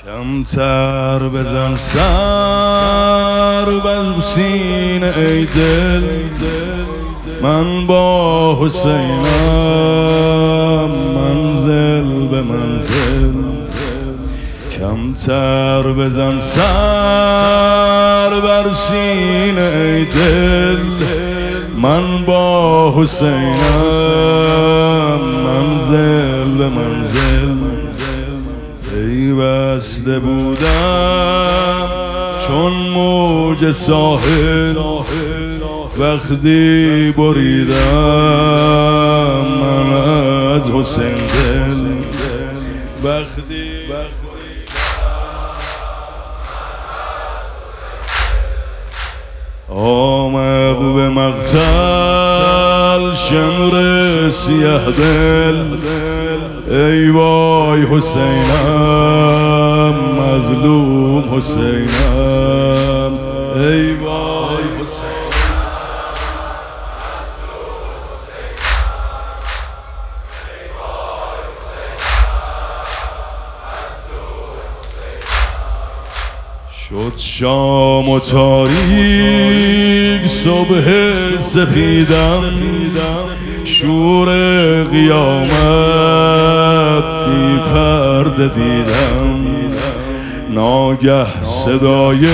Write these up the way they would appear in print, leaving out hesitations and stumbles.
کمتر بزن سر بر سینه ای دل، من با حسینم منزل به منزل. کمتر بزن سر بر سینه ای دل، من با حسینم منزل به منزل. پیوسته بودم چون موج ساحل، وقتی بریدم من از حسین دل. وقتی آمد به مقتل شمر سیه دل، ای وای حسینم مظلوم حسینم، ای وای حسینم. شد شام و تاریک صبح سپیدم، شور قیامت بی پرده دیدم. ناگه صدای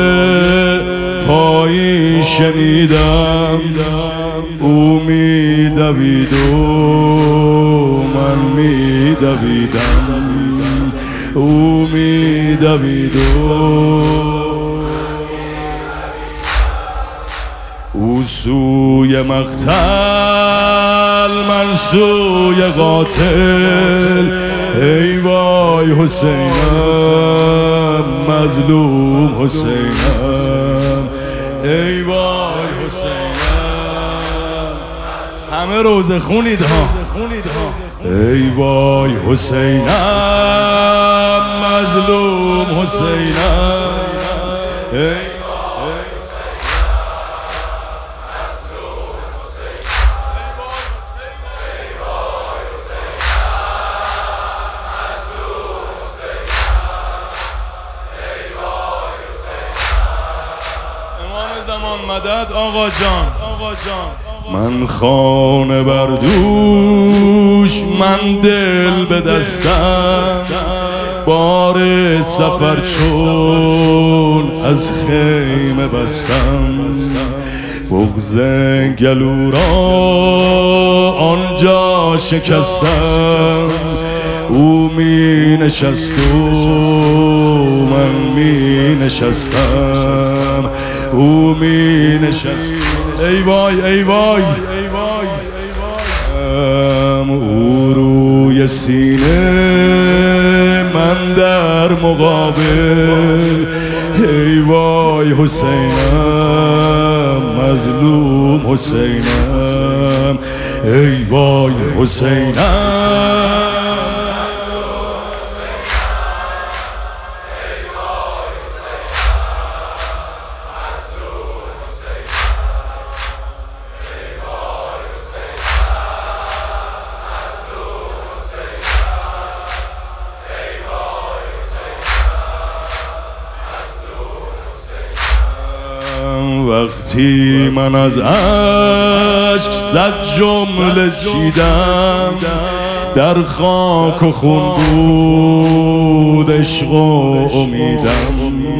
پایی شنیدم، او می دوید و من می دویدم، او می دوید و او سوی مقتل من سوی قاتل. ای وای حسینم مظلوم حسینم، ای وای حسینم. همه روزه خونید ها. ای وای حسینم مظلوم حسینم، زمان مدد آقا جان. من خانه بر دوش، من دل به دستم، بار سفر چون از خیمه بستم. بغض گلو را آنجا شکستم، او می نشست و من می نشستم، او می نشست. ای وای ای وای او روی سینه من در مقابل. ای وای حسینم مظلوم حسینم، ای وای حسینم. وقتی من از عشق صد جمله چیدم، در خاک و خون بود عشق و امیدم.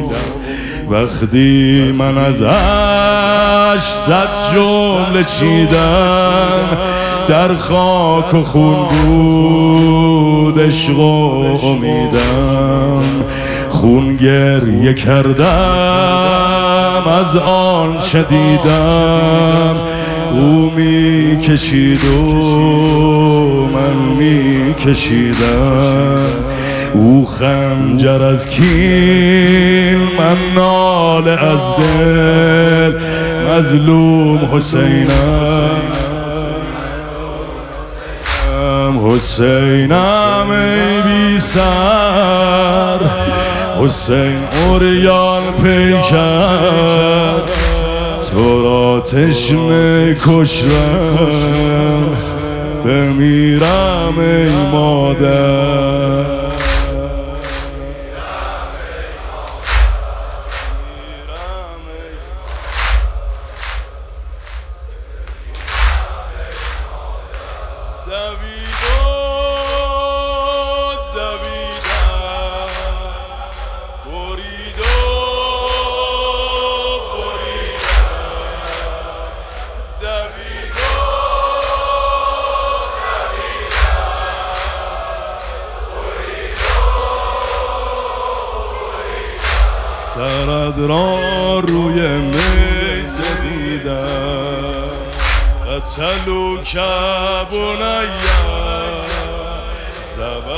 وقتی من از عشق صد جمله چیدم، در خاک و خون بود عشق و امیدم. خون گریه کردم از آن شدیدم، او می کشید و من می کشیدم. او خنجر از کین، من ناله از دل، مظلوم حسینم. حسینم ای بی سر، حسین عریان پیکر، تو را تشنه کشتم، بمیرم ای مادر. قدران روی میز دیدم قتلوا بنیا